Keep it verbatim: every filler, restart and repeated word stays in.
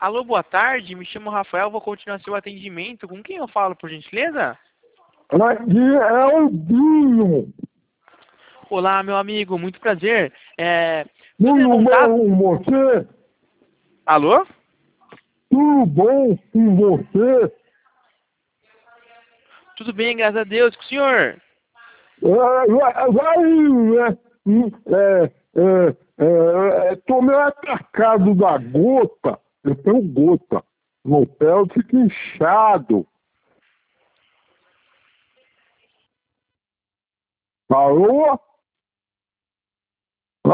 Alô, boa tarde. Me chamo Rafael, vou continuar seu atendimento. Com quem eu falo, por gentileza? Aqui é o Dinho. Olá, meu amigo, muito prazer. É... Tô tendo Tudo contato... bom com você? Alô? Tudo bom com você? Tudo bem, graças a Deus. Com o senhor? É, vai, vai, né? Hum, É, é, é, é, tô meio atacado da gota. Eu tenho gota. No pé eu fico inchado. Alô?